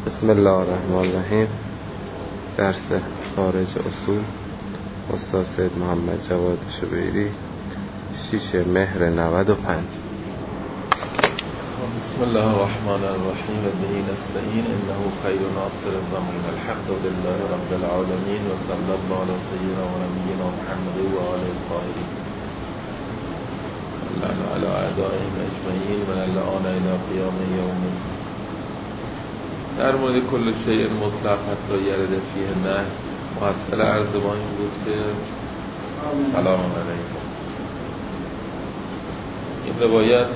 بسم الله الرحمن الرحیم. درس خارج اصول استاد سید محمد جواد شبیری، 6 مهر 95. بسم الله الرحمن الرحیم و به نستعین انه خیر ناصر و معین الحق لله رب العالمین و صلی الله علی سیدنا و نبینا محمد و آله الطاهرین علی اعدائهم اجمعین من الان الى قیام یوم. در مورد کل شیء مطلق حتی یرد فیه نه محصل عرض با این بود که سلام علیکم. این روایت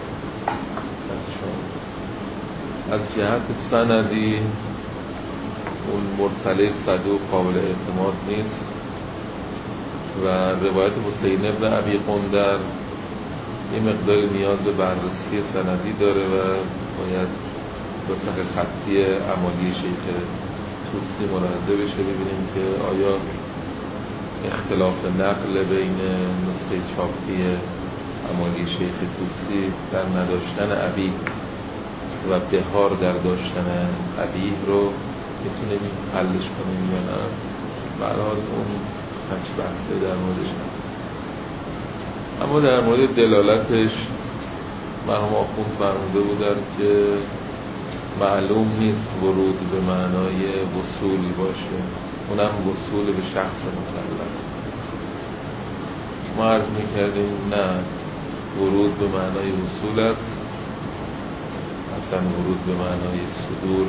از جهت سندی اون مرسله صدوق قابل اعتماد نیست و روایت حسین ابن ابی قندر یه مقدار نیاز به بررسی سندی داره و باید وثق خطی عمالی شیخ توسی ملاحظه بشه، ببینیم که آیا اختلاف نقل بین نسخه چاپی عمالی شیخ توسی در نداشتن ابی و بهار در داشتن ابی رو میتونیم حلش کنیم یا نه. برحال اون همچه بحثه در موردش هست، اما در مورد دلالتش مرحوم آخوند فرموده بودن که معلوم نیست ورود به معنای وصول باشه، اونم وصول به شخص مکلف. ما عرض میکردیم نه، ورود به معنای وصول است، اصلا ورود به معنای صدور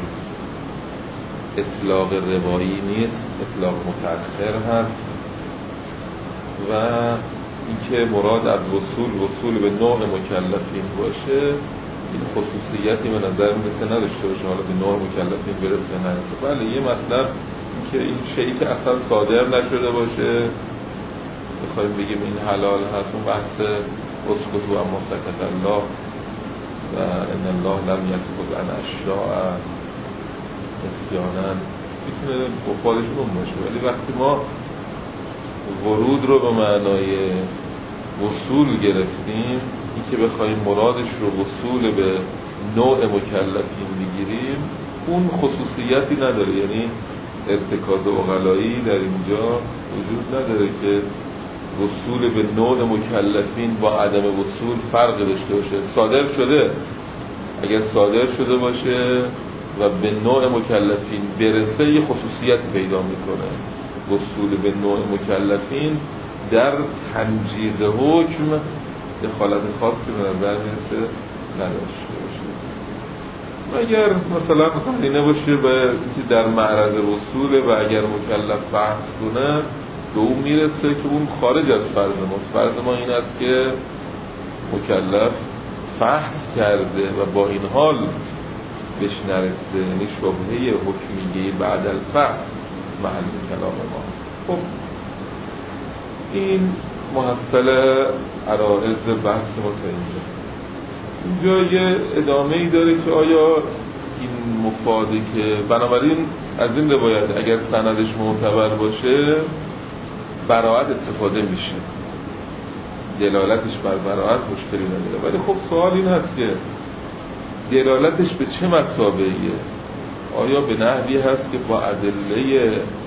اطلاق روایی نیست، اطلاق متأخر هست و اینکه مراد از وصول به نوع مکلفین باشه، این خصوصیتی به نظر میرسه نداشته باشه حالا به نوع مکلفین برسه نرسه. بله یه مطلب که این شیئی که اصلا صادر نشده باشه بخوایم بگیم این حلال هست، اون بحث اسکتو اما سکت الله و ان الله لم یسکت عن اشیاء نسیانا میتونه مفادشون اون باشه، ولی وقتی ما ورود رو به معنای وصول گرفتیم، این که بخوایم مرادش رو وصول به نوع مکلفین بگیریم، اون خصوصیتی نداره، یعنی ارتکاز عقلایی در اینجا وجود نداره که وصول به نوع مکلفین با عدم وصول فرق داشته باشه. صادر شده، اگر صادر شده باشه و به نوع مکلفین برسه یه خصوصیتی پیدا میکنه. وصول به نوع مکلفین در تنجیز حکم دخالت خاصی به نظر میرسه نداشته باشه. و اگر مثلا قرینه باشه به در معرض وصوله و اگر مکلف بحث کنه به اون میرسه که اون خارج از فرض ماست. فرض ما این است که مکلف فحص کرده و با این حال بهش نرسته، یعنی شبهه حکمیه بعد الفحص محل کلام ما. خب این محصل عرائض بحث ما تا اینجا یه ادامه‌ای داره که آیا این مفاده که بنابراین از این روایت اگر سندش معتبر باشه براعت استفاده میشه، دلالتش بر براعت مشکلی نداره. ولی خب سوال این هست که دلالتش به چه مثابه‌ایه؟ آیا به نحوی هست که با ادله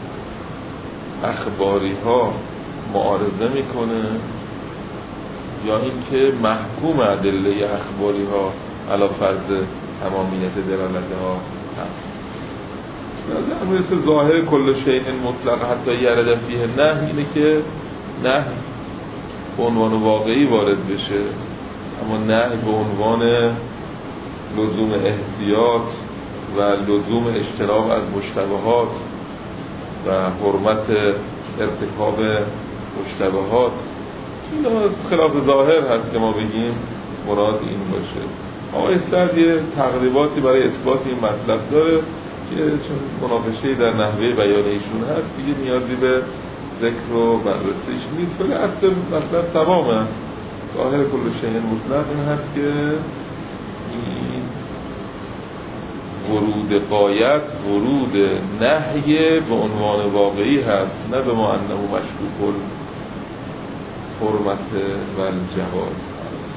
اخباری ها معارضه میکنه یا اینکه محکوم ادله اخباری ها علی فرض تمامیت دلالت ها هست؟ در مورد ظاهر کل شیء مطلق حتی یرد فیه نه اینه که نه به عنوان واقعی وارد بشه، اما نه به عنوان لزوم احتیاط و لزوم اجتناب از مشتبهات و حرمت ارتکاب مشتبهات. این خلاف ظاهر هست که ما بگیم مراد این باشه. آقای سعد یه تقریباتی برای اثبات این مطلب داره که چون مناقشه‌ای در نحوه بیان ایشون هست دیگه نیازی به ذکر و بررسیش نیست، ولی اصل مطلب تمامه. ظاهر کل شیء مطلق این هست که این ورود قایت، ورود نهی به عنوان واقعی هست، نه به ما انه مشکوک الحرمت و الجواز.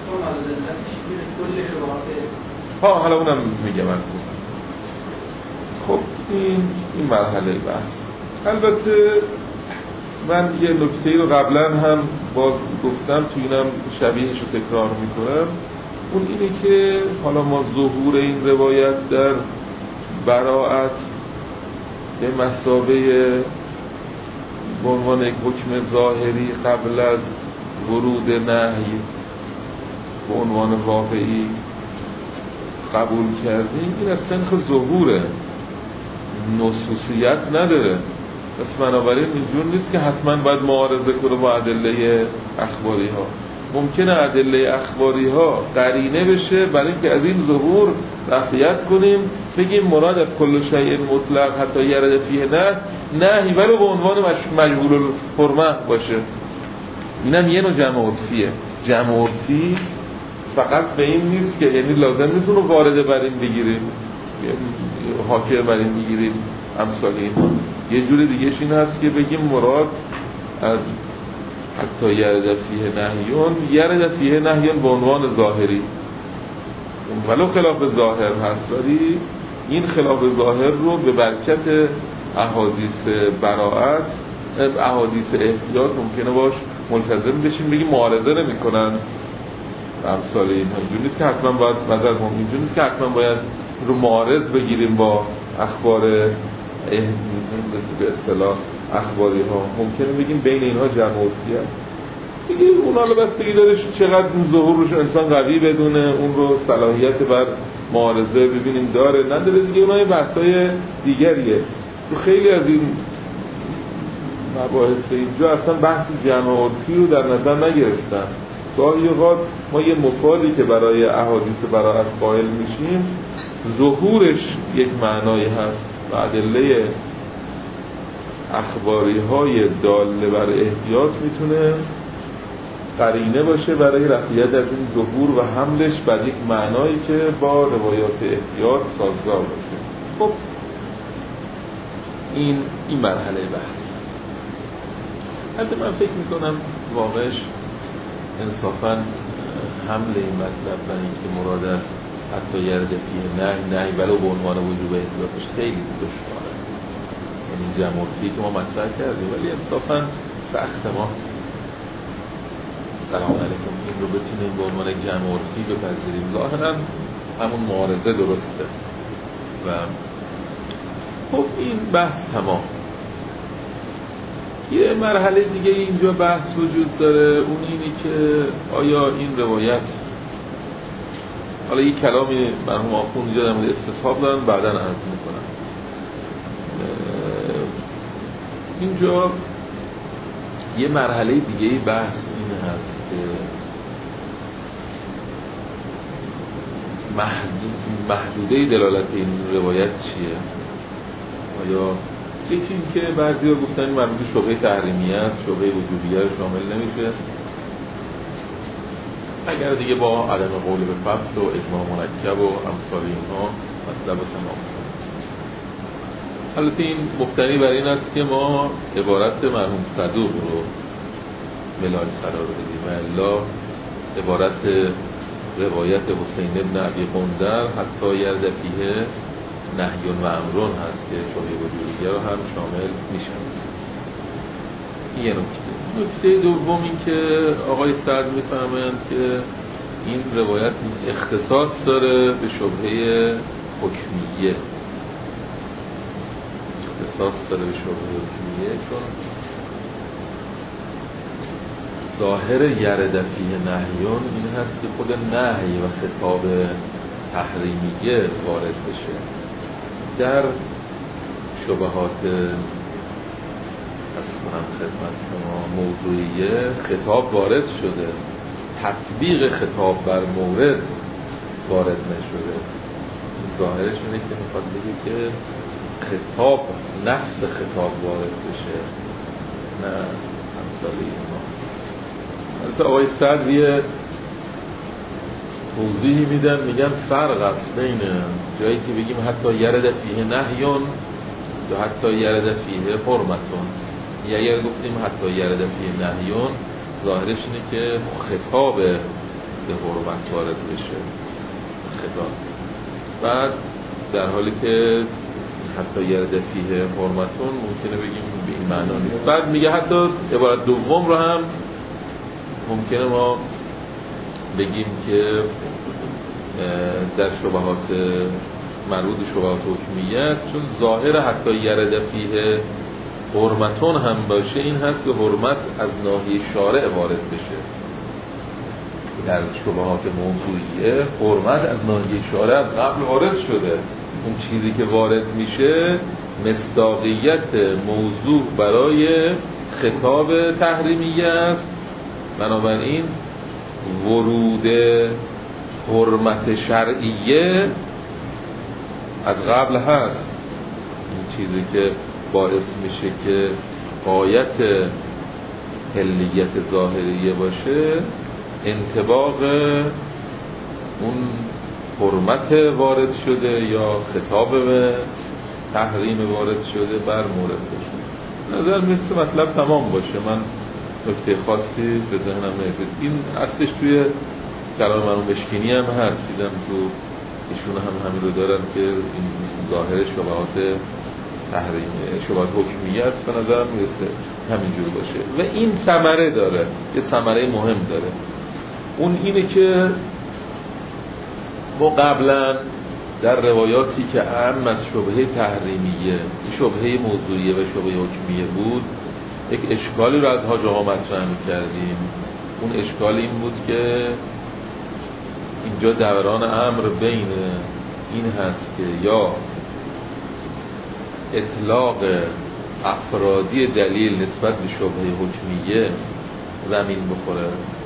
حالا اونم میگم از خب این مرحله بحث. البته من یه نکته رو قبلا هم باز گفتم، تو اینم شبیهش رو تکرار میکنم. اون اینه که حالا ما ظهور این روایت در براءت به مثابه به عنوان یک حکم ظاهری قبل از ورود نهی به عنوان واقعی قبول کردیم، این از سنخ ظهوره، نصوصیت نداره. پس بنابراین اینجور نیست که حتما باید معارضه کنه با ادله اخباری ها. ممکنه ادله اخباری ها قرینه بشه برای اینکه از این ظهور رفعیت کنیم، بگیم مراد از کل شیء مطلق حتی یرد فیه نهی ولو به عنوان مجهول الحرمه باشه. اینم یه نوع جمع عرفیه. جمع عرفی فقط به این نیست که یعنی لازم نیست رو وارده بر این بگیریم، حاکم بر این بگیریم، امثال اینها. یه جور دیگهش این هست که بگیم مراد از حتی یرد فیه نهیون، یرد فیه نهیون به عنوان ظاهری ولو خلاف ظاهر هست، ولی این خلاف ظاهر رو به برکت احادیث براءت، احادیث احتیاط ممکنه باش ملتزم بشیم، بگیم معارضه نمی کنن امثال اینها. اینجور نیست که حتما باید نظر هم، اینجور نیست که حتما باید رو معارض بگیریم با اخبار به اصطلاح اخباری ها. ممکنه بگیم بین اینها جمع عرفی هست دیگه. اونا رو بستگی داره چقدر این ظهور روش انسان قوی بدونه، اون رو صلاحیت بر معارضه ببینیم داره نداره دیگه. اونها بحثای دیگریه. تو خیلی از این مباحث اینجا اصلا بحث جمع عرفی رو در نظر نگرفتن. گاهی اوقات ما یه مفادی که برای احادیث براءت قائل میشیم، ظهورش یک معنایی هست و ادله اخباری های داله بر احتیاط میتونه قرینه باشه برای رفعیت از این ظهور و حملش بر یک معنایی که با روایات احتیاط سازگار باشه. خب این مرحله بحث. حتی من فکر میکنم واقعش انصافاً حمل این مطلب برای اینکه مراد است حتی یرد فیه نهی ولو به عنوان وجوب احتیاطش خیلی دشواره. یعنی جمع عرفی که ما مطرح کردیم ولی انصافاً سخت ما سلام علیکم این رو بتونیم به عنوان جمع عرفی بپذیریم. ظاهراً همون معارضه درسته. و خب این بحث تمام. یه مرحله دیگه اینجا بحث وجود داره، اون اینی که آیا این روایت، حالا یه کلامی مرحوم آخوند اینجا در مورد استصحاب دارن بعداً عرض میکنم. اینجا یه مرحله دیگه بحث این هست که محدوده دلالت این روایت چیه؟ آیا یکی این که بعضی ها گفتن این مربوط شبهه تحریمیه است، شبهه وجوبیه رو شامل نمیشه، اگر دیگه با عدم قول به فصل و اجماع مرکب و امثال اینها مطلب تمام شد. البته این مبتنی بر این است که ما عبارت مرحوم صدوق رو ملاک قرار بدیم و الا عبارت روایت حسین ابن ابی قندر حتی یرد فیه نهی و امرون هست که شبهه وجوبیه رو هم شامل میشن. این یه نکته دوم این که آقای سعد میفهمند که این روایت اختصاص داره به شبهه حکمیه، اختصاص داره به شبهه حکمیه چون ظاهر یرد فیه نهیون این هست که خود نهی و خطاب تحریمیه وارد بشه. در شبهات از خدمت شما موضوعیه خطاب وارد شده، تطبیق خطاب بر مورد وارد نشده. ظاهرش اینه که میخواد بگه که خطاب نفس خطاب وارد بشه نه امثال اینها. البته آقای صدر یه توضیحی میدن، میگن فرق است بین جایی که بگیم حتی یرد فیه نهیون یا حتی یرد فیه حرمتون، یا اگر گفتیم حتی یرد فیه نهیون ظاهرش اینه که خطاب به حرمت وارد بشه، خطاب. بعد در حالی که حتی یرد فیه حرمتون ممکنه بگیم به این معنا نیست. بعد میگه حتی عبارت دوم رو هم ممکنه ما بگیم که در شبهات مربوط شبهات حکمیه است، چون ظاهر حتی یرد فیه حرمتون هم باشه این هست که حرمت از ناحیه شارع وارد بشه. در شبهات موضوعیه حرمت از ناحیه شارع از قبل وارد شده، اون چیزی که وارد میشه مصداقیت موضوع برای خطاب تحریمیه است، بنابراین ورود حرمت شرعیه از قبل هست. این چیزی که باعث میشه که غایت حلیت ظاهریه باشه انطباق اون حرمت وارد شده یا خطاب به تحریم وارد شده بر مورد باشه. نظر میرسه مطلب تمام باشه. من نکته خاصی به ذهنم نرسید. این اصلش توی کلام مرحوم مشکینی هم هست، دیدم تو ایشون هم همین رو دارن که این ظاهر شبهات تحریمیه، شبهات حکمیه است. به نظرم میرسه همینجور باشه و این ثمره داره، یه ثمره مهم داره. اون اینه که ما قبلا در روایاتی که اهم از شبهه تحریمیه، شبهه موضوعیه و شبهه حکمیه بود، یک اشکالی رو از حاج آقا مطرح می‌کردیم. اون اشکال این بود که اینجا دوران امر بین این هست که یا اطلاق افرادی دلیل نسبت به شبهه حکمیه زمین بخوره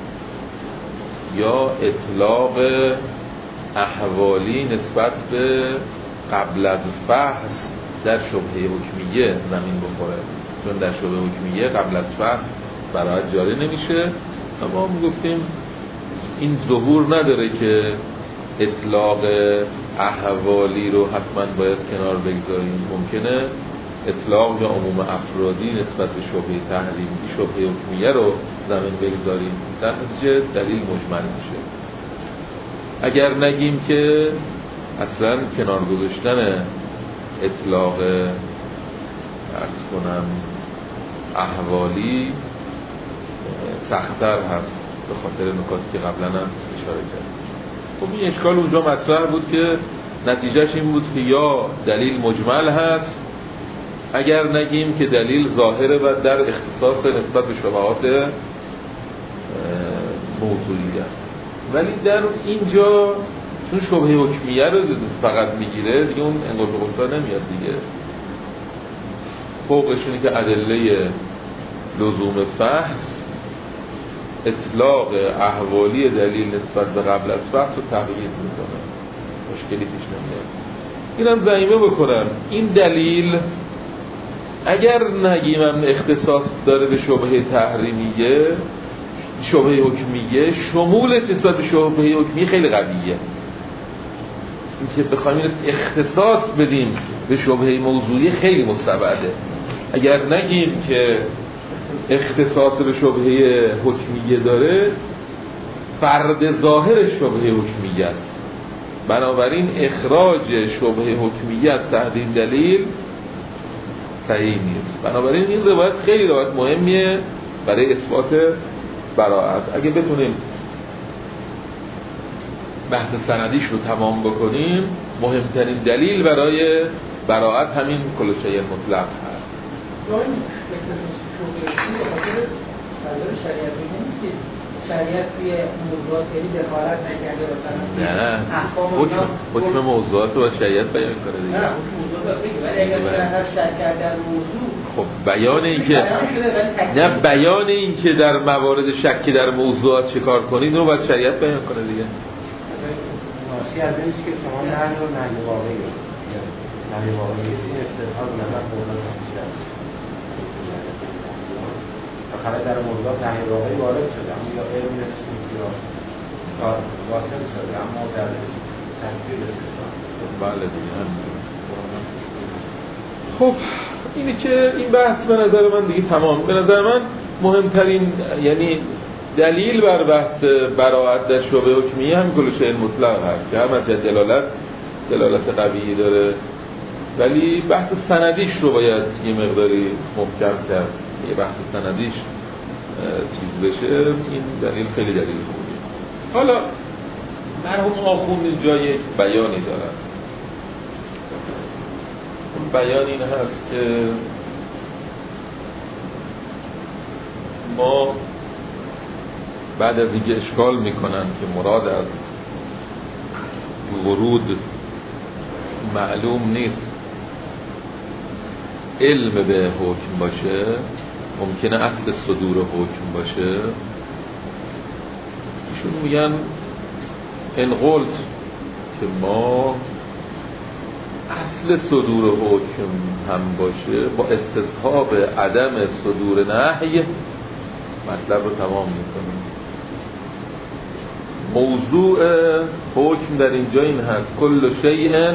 یا اطلاق احوالی نسبت به قبل از فحص در شبهه حکمیه زمین بخوره، چون در شبهه حکمیه قبل از فحص براحت جاری نمیشه. اما ما گفتیم این ظهور نداره که اطلاق احوالی رو حتما باید کنار بگذاریم. ممکنه اطلاق یا عموم افرادی نسبت به شبهه تحریمی، شبهه حکمیه رو زمین بگذاریم، در نتیجه دلیل مجمل میشه. اگر نگیم که اصلا کنار گذاشتن اطلاق عرض کنم احوالی سخت‌تر هست به خاطر نکاتی که قبلا هم اشاره کردیم. خب این اشکال اونجا مطرح بود که نتیجهش این بود که یا دلیل مجمل هست اگر نگیم که دلیل ظاهره و در اختصاص نسبت به شبهات موضوعی است، ولی در اینجا چون شبهه حکمیه رو فقط میگیره دیگه اون انگار به قلتا نمیاد دیگه. فوقشونی که ادله لزوم فحص اطلاق احوالی دلیل نسبت به قبل از فحص رو تغییر میکنه، مشکلی پیش نمیاد. اینم ضمیمه بکنم این دلیل اگر نگیم اختصاص داره به شبهه تحریمیه، شبهه حکمیه، شمولش نسبت به شبهه حکمیه خیلی قویه. اینکه بخوایم اختصاص بدیم به شبهه موضوعی خیلی مستبعده. اگر نگیم که اختصاص به شبهه حکمیه داره، فرد ظاهر شبهه حکمیه است، بنابراین اخراج شبهه حکمیه از تحت این دلیل صحیح نیست. بنابراین این روایت خیلی روایت مهمیه برای اثبات براءت. اگه بتونیم بحث سندیش رو تمام بکنیم، مهمترین دلیل برای براءت همین کل شیء مطلق هست. شریعت توی موضوعات یعنی دخالت نکرده مثلا نه حکم موضوعات رو شریعت بیان کنه دیگه. نه موضوعات بگی، ولی اگر شریعت شرط کرده در موضوع خب بیان این که نه بیان این که در موارد شکی در موضوعات چه کار کنید رو باید شریعت بیان کنه دیگه. ناشی از این که شما نهی رو نهی واقعی نهی واقعی این استثناء نظر قولان بیشتر بخاطر در موضوعات نهی واقعی وارد شده، اما یا غیر نسبی یا واصل شده، اما در تنفیذ استثناء بله دیگه. خب اینی که این بحث به نظر من دیگه تمام. به نظر من مهمترین یعنی دلیل بر بحث براءت در شبهه حکمیه هم کل شیء مطلق هست که هم از دلالت قوی داره ولی بحث سندیش رو باید یه مقداری محکم کرد. یه بحث سندیش چیز بشه، این دلیل خیلی دلیل خوبیه. حالا مرحوم آخوند اینجا یک بیانی دارن. اون بیان این هست که ما بعد از اینکه اشکال میکنن که مراد از ورود معلوم نیست علم به حکم باشه، ممکنه اصل صدور حکم باشه، ایشون میگن این قلت که ما اصل صدور حکم هم باشه با استصحاب عدم صدور نهی مطلب رو تمام میکنیم. موضوع حکم در اینجا این هست کل شیء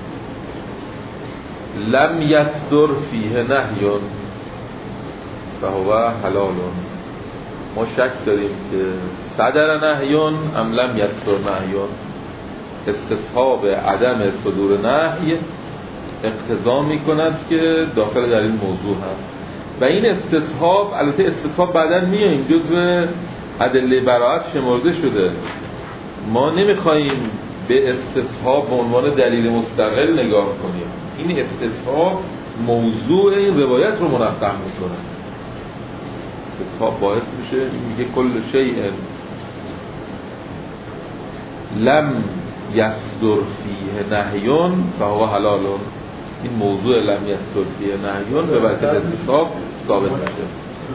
لم یصدر فیه نهی فهو حلال. ما شک داریم که صدر نهی ام لم یصدر نهی، استصحاب عدم صدور نهی اقتضا میکند که داخل در این موضوع هست و این استصحاب، البته استصحاب بعداً میاییم جزو ادله براءت شمرده شده. ما نمیخواییم به استصحاب به عنوان دلیل مستقل نگاه کنیم. این استصحاب موضوع این روایت رو منقح میکنه. استصحاب باعث میشه میگه کل شیء لم یصدر فیه نهی فهو حلال. این موضوع لم یصدر فیه نهی به برکت استصحاب ثابت میشه.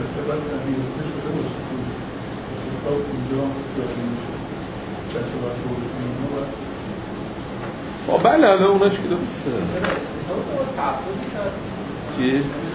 بله الان اوناش که درسته چی؟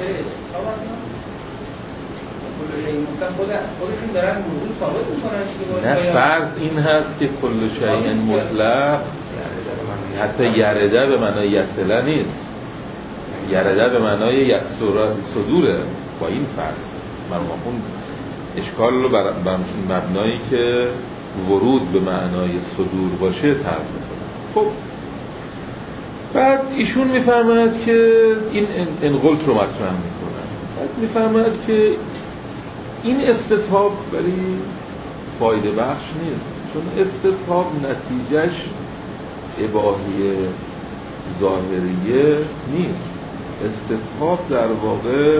نه فرض این هست که کل شیء مطلق حتی یرده به معنای یصله نیست، یرده به معنای صدوره. با این فرض مرحوم اشکال رو بر مبنایی که ورود به معنای صدور باشه طرح میکنه. خب بعد ایشون میفرماید که این انقلت رو مطرح میکنه. بعد میفرماید که این استصحاب ولی فایده بخش نیست، چون استصحاب نتیجهش اباحیه ظاهریه نیست. استصحاب در واقع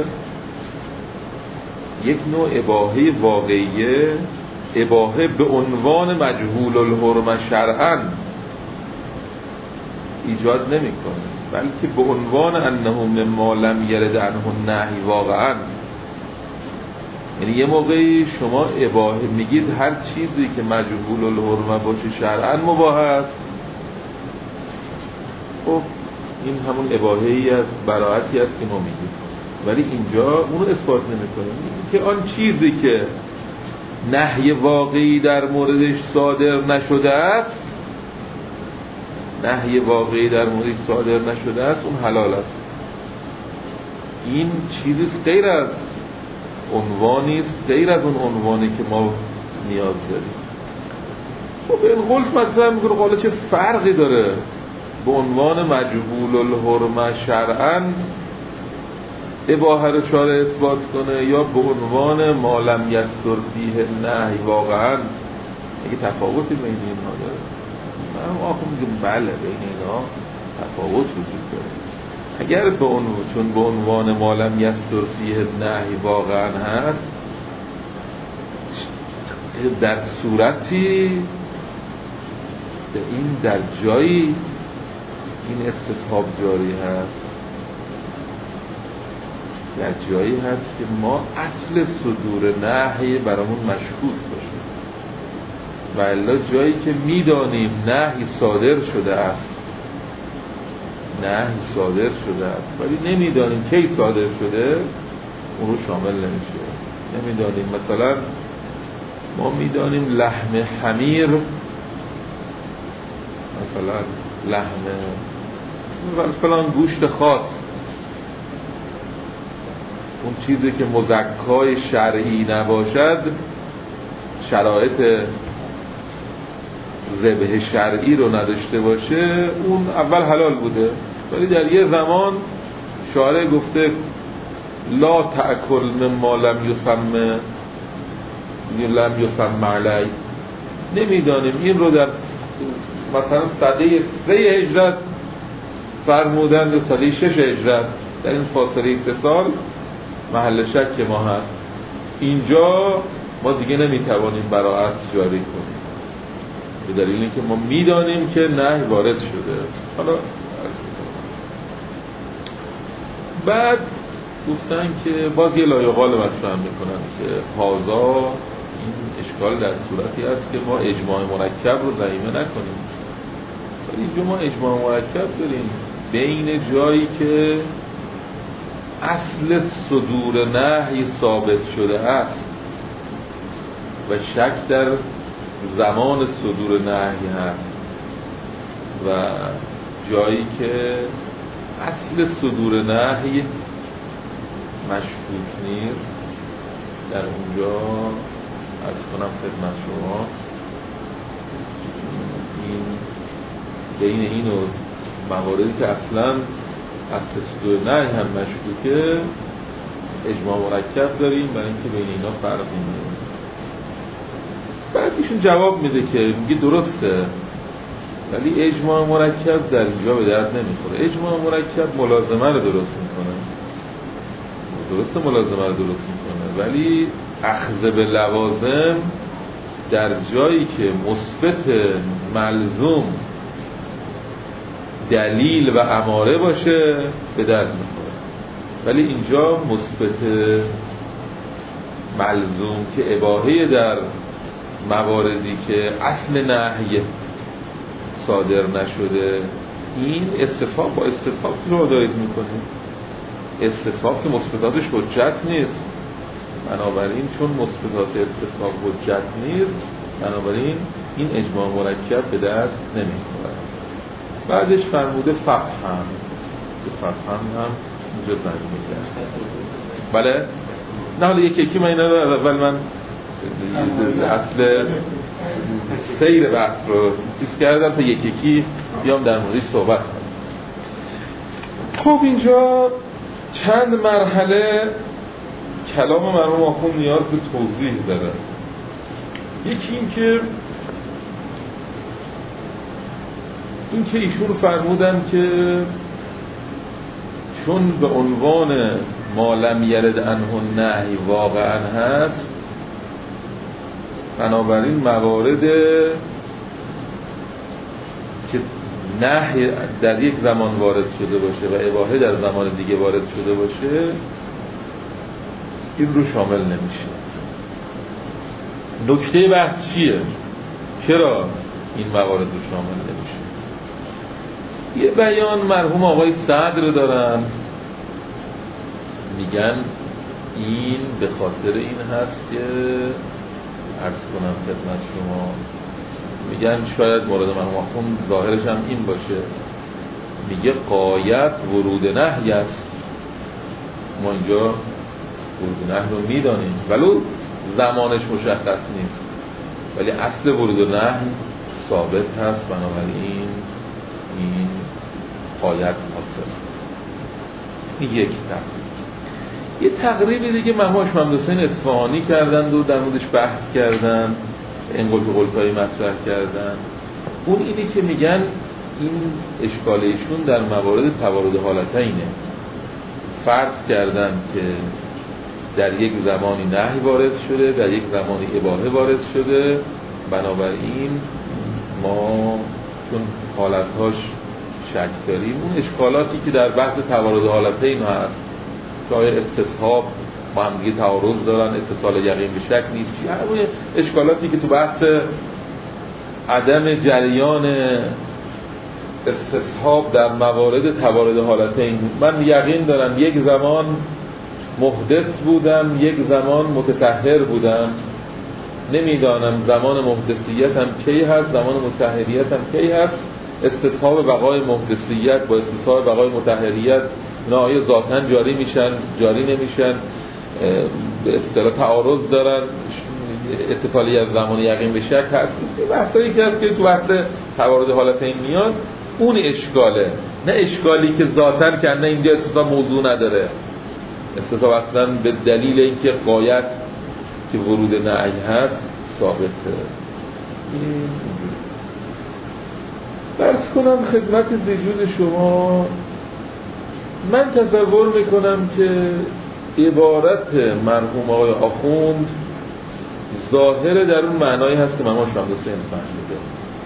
یک نوع اباحه واقعیه، اباحه به عنوان مجهول الحرمه شرعاً ایجاد نمی‌کنه، بلکه به عنوان انه مما لم یرد عنه النهی واقعاً. یعنی یه موقعی شما اباحه میگید هر چیزی که مجهول الحرمه باشه شرعاً مباح است. خب این همون اباحه‌ای از براعتی است که ما میگیم، ولی اینجا اونو اثبات نمی‌کنه. که آن چیزی که نهی واقعی در موردش صادر نشده است، نهی واقعی در موردش صادر نشده است، اون حلال است. این چیزی غیر از عنوانی است، غیر از اون عنوانی که ما نیاز داریم. خب این قلت مطرح میکنه حالا چه فرقی داره به عنوان مجهول الحرمه شرعاً اباحه رو شارع اثبات کنه یا به عنوان ما لم یصدر فیه نهی واقعاً؟ اگه تفاوتی بین اینها داره، من آخه میگم بله بین اینها تفاوت وجود داره. اگر چون به عنوان ما لم یصدر فیه نهی واقعاً هست، در صورتی در جایی این استصحاب جاری هست، در جایی هست که ما اصل صدور نهی برامون مشکوک باشه، و الا جایی که میدانیم نهی صادر شده است، نهی صادر شده است ولی نمیدانیم کی صادر شده، اون رو شامل نمیشه. نمیدانیم، مثلا ما میدانیم لحم حمیر، مثلا لحم فلان گوشت خاص، اون چیزی که مزکای شرعی نباشد، شرایط ذبح شرعی رو نداشته باشه، اون اول حلال بوده ولی در یه زمان شاعر گفته لا تأکل مما لم یسم علی. نمیدانیم این رو در مثلا سده 3 هجرت فرمودن یا سده 6 هجرت، در این فاصله 3 سال محل شک ما هست. اینجا ما دیگه نمیتوانیم براعت جاری کنیم به دلیل اینکه ما میدانیم که نهی وارد شده. حالا بعد گفتن که باز یه لایقال مطرح میکنن که هازا این اشکال در صورتی است که ما اجماع مرکب رو ضمیمه نکنیم. ولی اینجا ما اجماع مرکب داریم بین جایی که اصل صدور نهی ثابت شده است و شک در زمان صدور نهی هست و جایی که اصل صدور نهی مشکوک نیست. در اونجا عرض کنم خدمت شما این بین این و مواردی که اصلا اصل صدور نهی هم مشکوکه اجماع مرکب داریم برای اینکه بین اینا فرق نیست. بعد ایشون جواب میده که میگه درسته ولی اجماع مرکب در اینجا به درد نمیخوره. اجماع مرکب ملازمه رو درست میکنه، درسته ملازمه رو درست میکنه، ولی اخذ به لوازم در جایی که مثبت ملزوم دلیل و اماره باشه به درد میخوره. ولی اینجا مثبت ملزوم که اباحه در مواردی که اصل نهی صادر نشده، این استصحاب با استصحاب رو دارید میکنه. استصحاب که مثبتاتش حجت نیست، بنابراین چون مثبتات استصحاب حجت نیست بنابراین این اجماع مرکب به درد نمیخوره. بعدش فرموده ففهم که ففهم هم اینجا زنی میگرد. بله؟ نه حالا یکی من اینا رو اول من اصل سیر بحث رو دیست کردم تا یکی بیام در موردش صحبت کنم. خب اینجا چند مرحله کلام مرحوم آخوند نیاز به توضیح داره. یکی این که ایشون فرمودن که چون به عنوان ما لم یرد عنه النهی واقعا هست، بنابراین موارد که نهی در یک زمان وارد شده باشه و اباحه در زمان دیگه وارد شده باشه این رو شامل نمیشه. نکته بحث چیه؟ چرا این موارد رو شامل نمیشه؟ یه بیان مرحوم آقای صدر دارن، میگن این به خاطر این هست که عرض کنم خدمت شما، میگن شاید مورد مرحوم آخوند ظاهرش هم این باشه، میگه غایت ورود نهی است. ما اینجا ورود نهی رو میدانیم ولو زمانش مشخص نیست، ولی اصل ورود نهی ثابت هست، بنابراین این غایت حاصل. این یک تقریب. یه تقریبی دیگه محمود محمد حسین اصفهانی کردند و در موردش بحث کردن، این قلقایی مطرح کردن. اون اینی که میگن این اشکالیشون در موارد توارد حالتینه. فرض کردن که در یک زمانی نهی وارد شده، در یک زمانی اباحه وارد شده، بنابراین ما چون حالتهاش شک داریم، اون اشکالاتی که در بحث توارد حالتین هست که آیا استصحاب با هم دیگه تعارض دارن، اتصال یقین به شک نیست، همون اشکالاتی که تو بحث عدم جریان استصحاب در موارد توارد حالتین، من یقین دارم یک زمان محدث بودم یک زمان متطهر بودم، نمیدانم زمان محدثیت هم کی هست زمان متطهریت هم کی هست. استصحاب بقای محدثیت با استصحاب بقای متطهریت نهایی ذاتاً جاری میشن جاری نمیشن، به اصطلاح تعارض دارن، اتصالی از زمان یقین به شک هست. این بحثایی که هست که تو بحث توارد حالتین میاد اون اشکاله. نه اشکالی که ذاتاً کنه اینجا استصحاب موضوع نداره، استصحاب اصلا به دلیل اینکه غایت که ورود نهی هست ثابته. درس کنم خدمت وجود شما، من تصور میکنم که عبارت مرحوم آقای آخوند ظاهر در اون معنایی هست که من شامل حسین فهمیده،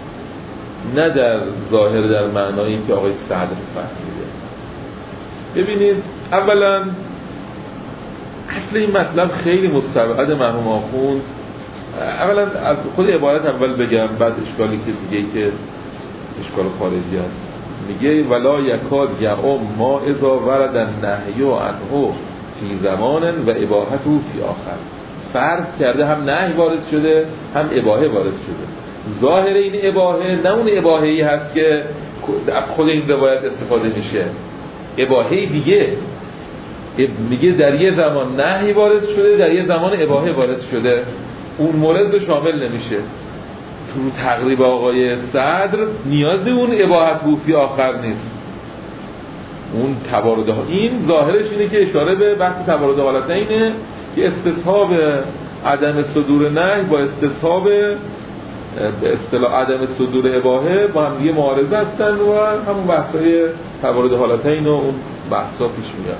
نه در ظاهر در معنایی که آقای صدر فهمیده. ببینید اولا اصل این مطلب خیلی مستبعد مرحوم آخوند. اولا از خود عبارت اول بگم، بعد اشکالی که دیگه که اشکال خارجی هست. میگه ولا یکاد یعم ما اذا ورد النهی عنه فی زمان و اباحته فی آخر. فرض کرده هم نهی وارد شده هم اباحه وارد شده. ظاهر این اباحه نه اون اباحه‌ای هست که خود این روایت استفاده میشه، اباحه دیگه. میگه در یه زمان نهی وارد شده، در یه زمان اباحه وارد شده، اون مورد رو شامل نمیشه. تو تقریب آقای صدر نیاز اون اباحت فی آخر نیست. اون تبارد این ظاهرش اینه که اشاره به بحث تبارد حالتینه که استصحاب عدم صدور نهی با استصحاب به اصطلاح عدم صدور اباحه با هم دیگه معارضه هستن و همون بحثای تبارد حالتین و اون بحثا پیش میاد.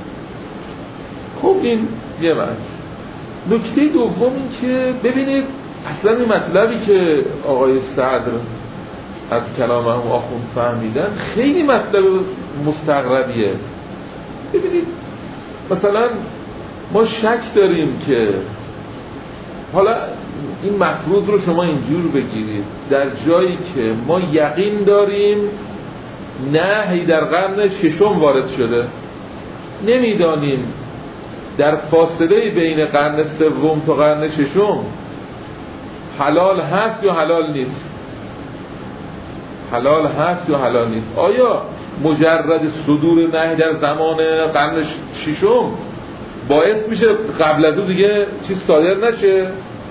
خب این یه معنی. نکته دوم این که ببینید اصلا این مطلبی که آقای صدر از کلام هم آخوند فهمیدن خیلی مطلب مستغربیه. ببینید مثلا ما شک داریم که حالا این مفروض رو شما اینجور بگیرید، در جایی که ما یقین داریم نهی در قرن ششم وارد شده، نمیدانیم در فاصله بین قرن سوم تا قرن ششم حلال هست یا حلال نیست، حلال هست یا حلال نیست. آیا مجرد صدور نهی در زمان قرن ششم باعث میشه قبل از اون دیگه چیز صادر نشه؟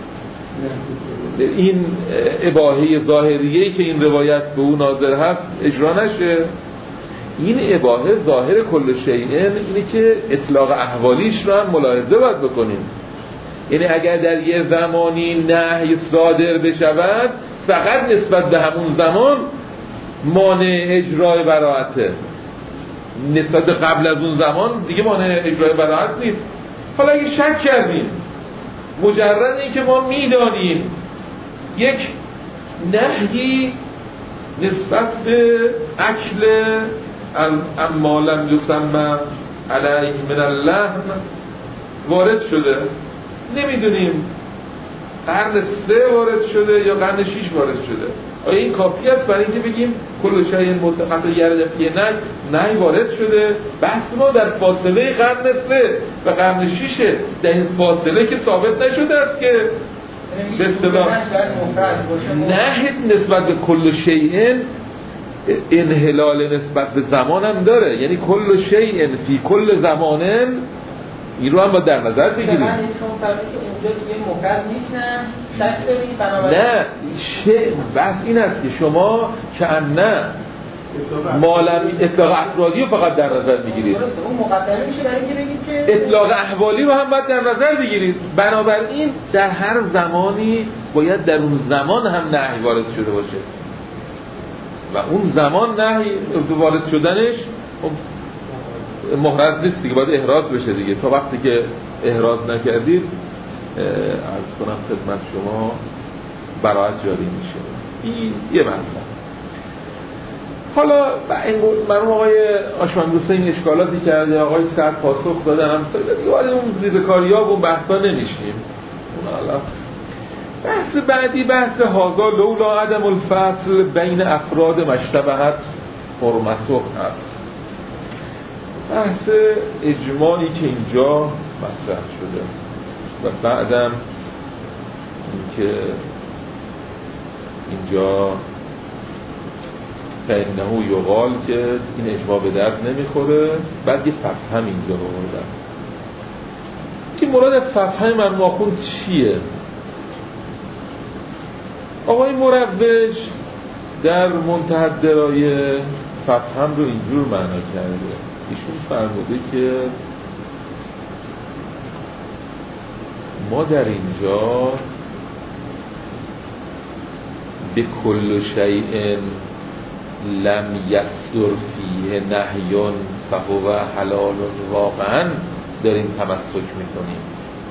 این اباحه ظاهریه‌ای که این روایت به اون ناظر هست اجرا نشه؟ این اباحه ظاهر کل شیء اینه که اطلاق احوالیش رو هم ملاحظه باید بکنیم. یعنی اگر در یه زمانی نهی صادر بشود فقط نسبت به همون زمان مانع اجرای براءته، نسبت به قبل از اون زمان دیگه مانع اجرای براءت نیست. حالا اگه شک کردیم مجرد این که ما میدانیم یک نهی نسبت به اکل اما لم یسمى علیه من اللحم وارد شده، نمیدونیم قرن 3 وارد شده یا قرن 6 وارد شده، آیا این کافی است برای اینکه بگیم کل شیء متقطع گردفی نهی وارد شده؟ بحث ما در فاصله قرن 3 و قرن 6 در این فاصله که ثابت نشده است که به اصطلاح نهی نسبت به کل شیء انحلال نسبت به زمان هم داره، یعنی کل شیء فی کل زمان این رو هم با در نظر بگیریم. من چون فهمیدم که اونجا دیگه مفرد نیستن شک داریم بنابراین نه بحث این است که شما کأنه مالم اطلاق افرادی رو فقط در نظر میگیرید، اون مقدمه میشه برای اینکه بگید که اطلاق احوالی رو هم باید در نظر بگیرید. بنابراین در هر زمانی باید در اون زمان هم نهی وارد شده باشه و اون زمان نهی وارد شدنش محرز نیست دیگه، باید احراز بشه دیگه. تا وقتی که احراز نکردید عرض کنم خدمت شما براءت جاری میشه. این یه مطلب. حالا مرحوم آقای آشمندوسته این اشکالاتی کرده، آقای سعد پاسخ دادن هم دیگه وارد اون ریزکاری‌ها و اون بحثا نمیشیم. حالا بحث بعدی بحث هازا لولا عدم الفصل بین افراد مشتبهت حرمته هست. بحث اجماعی که اینجا مطرح شده و بعدم اینکه اینجا فإنه یقال که این اجماع به درد نمیخوره. بعد یه ففهم اینجا رو بردن که مراد ففهم مرحوم آخوند چیه؟ آقای مروج در منتهی الدرایه فتحم رو اینجور معنا کرده. ایشون فرموده که ما در اینجا به کل شیء لم یصدر فیه نهی فهو حلال واقعا داریم تمسک میکنیم.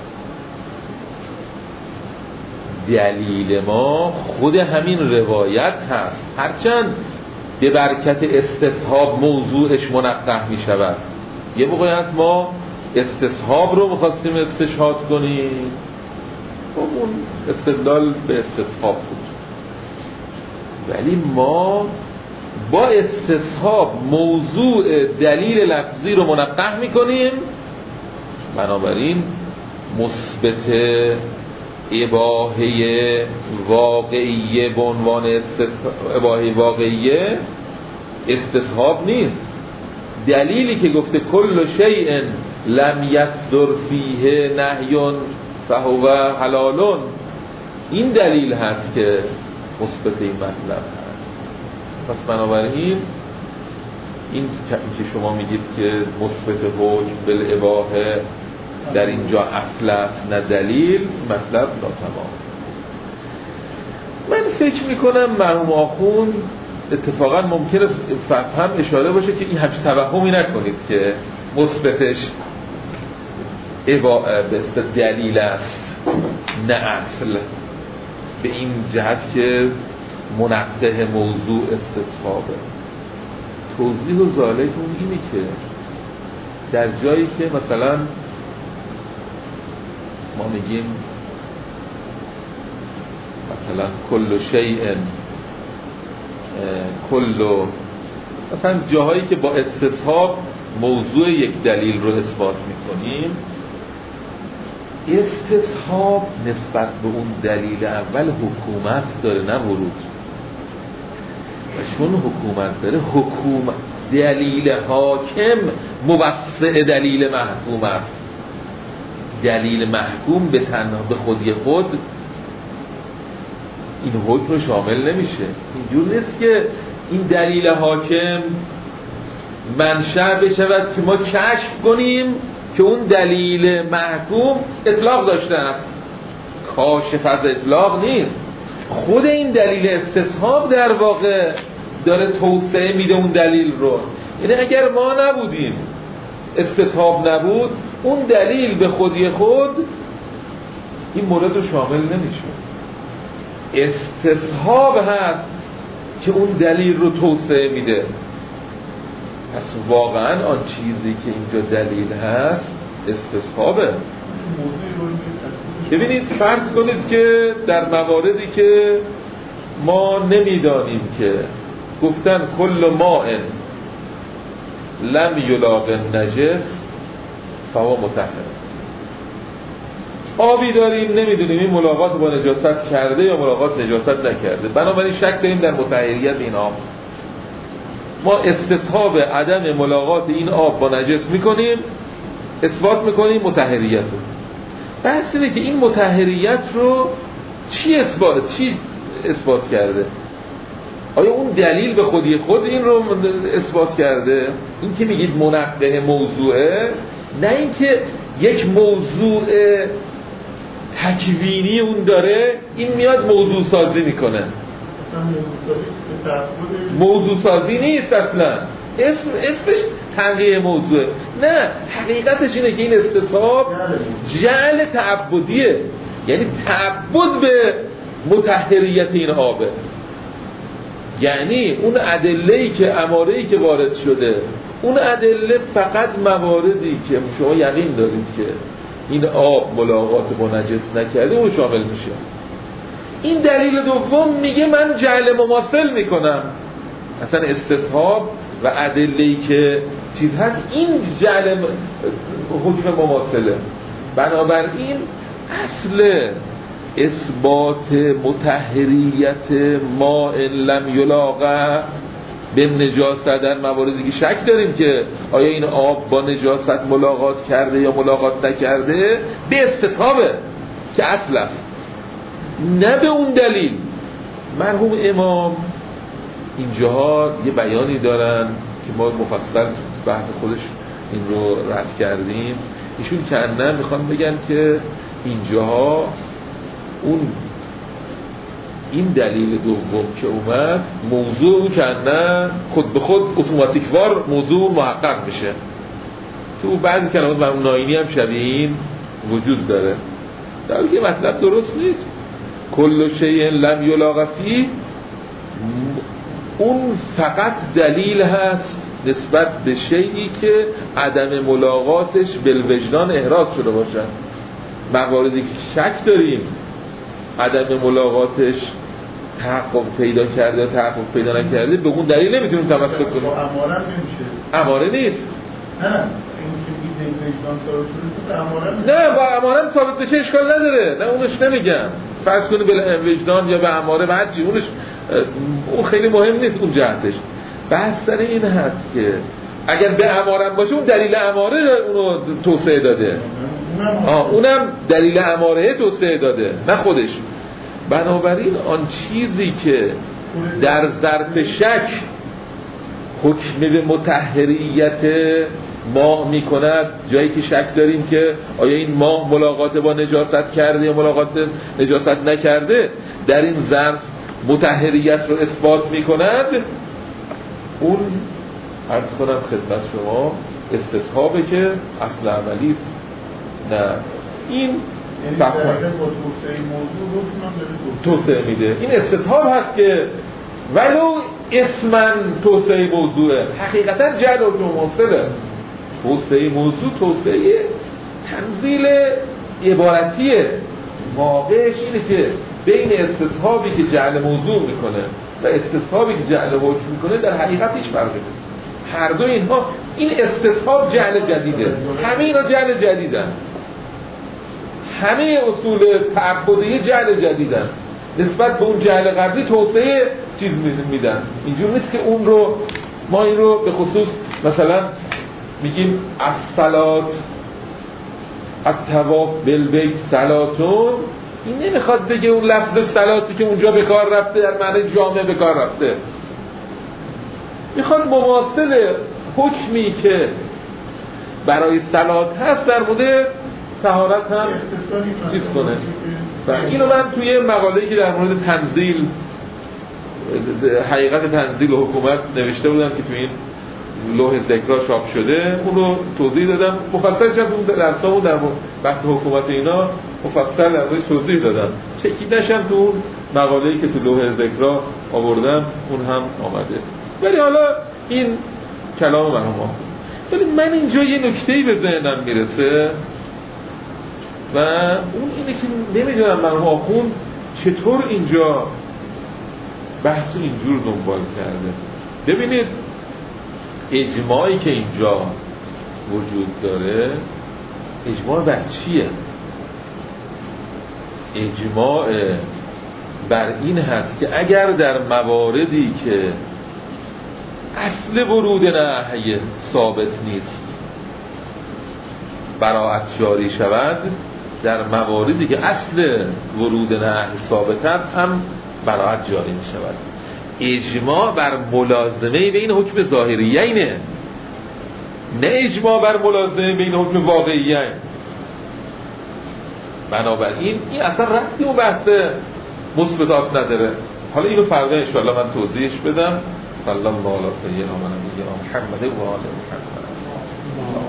دلیل ما خود همین روایت هست، هرچند به برکت استصحاب موضوعش منقح میشود. یه موقعی هست ما استصحاب رو میخواستیم استشهاد کنیم، خب اون استدلال به استصحاب بود، ولی ما با استصحاب موضوع دلیل لفظی رو منقح میکنیم، بنابراین مثبت اباحه واقعیه به عنوان اباحه واقعیه استصحاب نیست. دلیلی که گفته کل شیء لم یصدر فیه نهی فهو حلال، این دلیل هست که مثبت این مطلب هست. پس بنابراین این که شما میگید که مثبت حکم بالاباحه در اینجا اصل است نه دلیل، مطلب ناتمام. من فکر میکنم مرحوم آخوند اتفاقا ممکنه فهم اشاره باشه که این همچه توهمی نکنید که مثبتش به دلیل است نه اصل، به این جهت که منقح موضوع استصحابه. توضیح و ذالک اون اینه که در جایی که مثلا ما میگیم مثلا کل شیء مثلا جاهایی که با استصحاب موضوع یک دلیل رو اثبات میکنیم، استصحاب نسبت به اون دلیل اول حکومت داره نه ورود، و چون حکومت داره حکومت دلیل حاکم موسع دلیل محکوم است. دلیل محکوم به تنها به خودی خود این حکم رو شامل نمیشه. اینجور نیست که این دلیل حاکم منشأ بشود که ما کشف کنیم که اون دلیل محکوم اطلاق داشته است. کاشف از اطلاق نیست، خود این دلیل استصحاب در واقع داره توسعه میده اون دلیل رو. یعنی اگر ما نبودیم، استصحاب نبود، اون دلیل به خودی خود این مورد رو شامل نمیشه. استصحاب هست که اون دلیل رو توسعه میده. پس واقعا آن چیزی که اینجا دلیل هست استصحابه. ببینید فرض کنید که در مواردی که ما نمیدانیم که گفتن کل ماء لم یلاق نجس فهو مطهر، آبی داریم نمیدونیم این ملاقات با نجاست کرده یا ملاقات نجاست نکرده، بنابراین شک داریم در مطهریت این آب. ما استصحاب عدم ملاقات این آب با نجس میکنیم، اثبات میکنیم مطهریت رو. بحث اینه که این مطهریت رو چی اثبات کرده؟ آیا اون دلیل به خودی خود این رو اثبات کرده؟ این که میگید منقح موضوعه، نه اینکه یک موضوع تکوینی اون داره این میاد موضوع سازی میکنه. موضوع سازی نیست اصلا، اسمش تنقیح موضوعه. نه، حقیقتش اینه که این استصحاب جعل تعبدیه، یعنی تعبد به مطهریت این آبه. یعنی اون ادله‌ای که اماره‌ای که وارد شده، اون ادله فقط مواردی که شما یقین دارید که این آب ملاقات با نجس نکرده اون شامل میشه. این دلیل دوم میگه من جعل مماثل میکنم، اصلا استصحاب و ادله‌ای که چیز هست این جعل حکم مماثله. بنابراین اصل اثبات مطهریت ماء لم یلاقه به نجاست در مواردی که شک داریم که آیا این آب با نجاست ملاقات کرده یا ملاقات نکرده به استصحابه که اصل است، نه به اون دلیل. مرحوم امام اینجاها یه بیانی دارن که ما مفصل بحث خودش این رو رد کردیم. ایشون کندن میخوان بگن که اینجاها این دلیل دوم که اومد موضوع کندن خود به خود اتوماتیکوار موضوع محقق میشه. تو بعضی کلمات مرحوم ناینی هم شبیه این وجود داره، در حالی که مطلب درست نیست. کل شیء لم یلاق فیه، اون فقط دلیل هست نسبت به شیئی که عدم ملاقاتش بالوجدان احراز شده باشد. مواردی که شک داریم عدم ملاقاتش تحقق پیدا کرده یا تحقق پیدا نکرده، به اون دلیل نمیتونیم تمسک کنیم. اماره نمیشه، اماره نیست. نه با اماره ثابت بشه اشکال نداره، نه اونش نمیگم. فرض کنی به وجدان یا به اماره به هرچی، اون خیلی مهم نیست اون جهتش. بحث سر این هست که اگر به اماره باشه اون دلیل اماره اونو توسعه داده، اونم دلیل اماره توسعه داده نه خودش. بنابراین آن چیزی که در ظرف شک حکم به مطهریت ماه می کند، جایی که شک داریم که آیا این ماه ملاقات با نجاست کرده یا ملاقات نجاست نکرده، در این ظرف مطهریت رو اثبات می کند، اون عرض کنم خدمت شما استصحابه که اصل عملی است. نه این توسعه میده. این استصحاب هست که ولو اسمن توسعه موضوعه، حقیقتا جعل و موصله. توسعه موضوع توسعه تنزیل عبارتیه. واقعش اینه که بین استصحابی که جعل موضوع میکنه و استصحابی که جعل حکم میکنه در حقیقت هیچ فرقی نیست. هر دو اینها، این استصحاب جعل جدیده، همه اینا جعل جدیدن، همه اصول تعبدی جعل جدیدن، نسبت به اون جعل قبلی توسعه چیز میدن. اینجور نیست که اون رو ما این رو به خصوص مثلا میگیم الصلات الطواف بالبیت صلاتون، این نمیخواد بگه اون لفظ صلاتی که اونجا به کار رفته در معنی جامع به کار رفته، میخواد مماثل حکمی که برای صلات هست در مورد طهارت هم چیز کنه. و اینو من توی مقاله‌ای که در مورد تنزیل، حقیقت تنزیل و حکومت نوشته بودم که توی این لوح ذکرها چاپ شده، اون رو توضیح دادم مفصل. شب اون درسامون در بحث حکومت اینا مفصل در موردش توضیح دادم، چکید نشم تو اون مقاله‌ای که تو لوح ذکرها آوردم اون هم آمده. ولی حالا این کلام مرحوم، ولی من اینجا یه نکته‌ای به ذهنم میرسه و اون اینه که نمیدونم مرحوم آخوند چطور اینجا بحث اینجور دنبال کرده. ببینید اجماعی که اینجا وجود داره، اجماع بر چیه؟ اجماع بر این هست که اگر در مواردی که اصل ورود نهی ثابت نیست براءت جاری شود، در مواردی که اصل ورود نهی ثابت است هم براءت جاری می شود. اجماع بر ملازمه بین حکم ظاهریینه، نه اجماع بر ملازمه بین حکم واقعیین. بنابراین این اصلا ربطی و بحث مثبتات نداره. حالا اینو فردا ان شاء الله من توضیحش بدم. صلی الله علیه و آله محمد و آل محمد.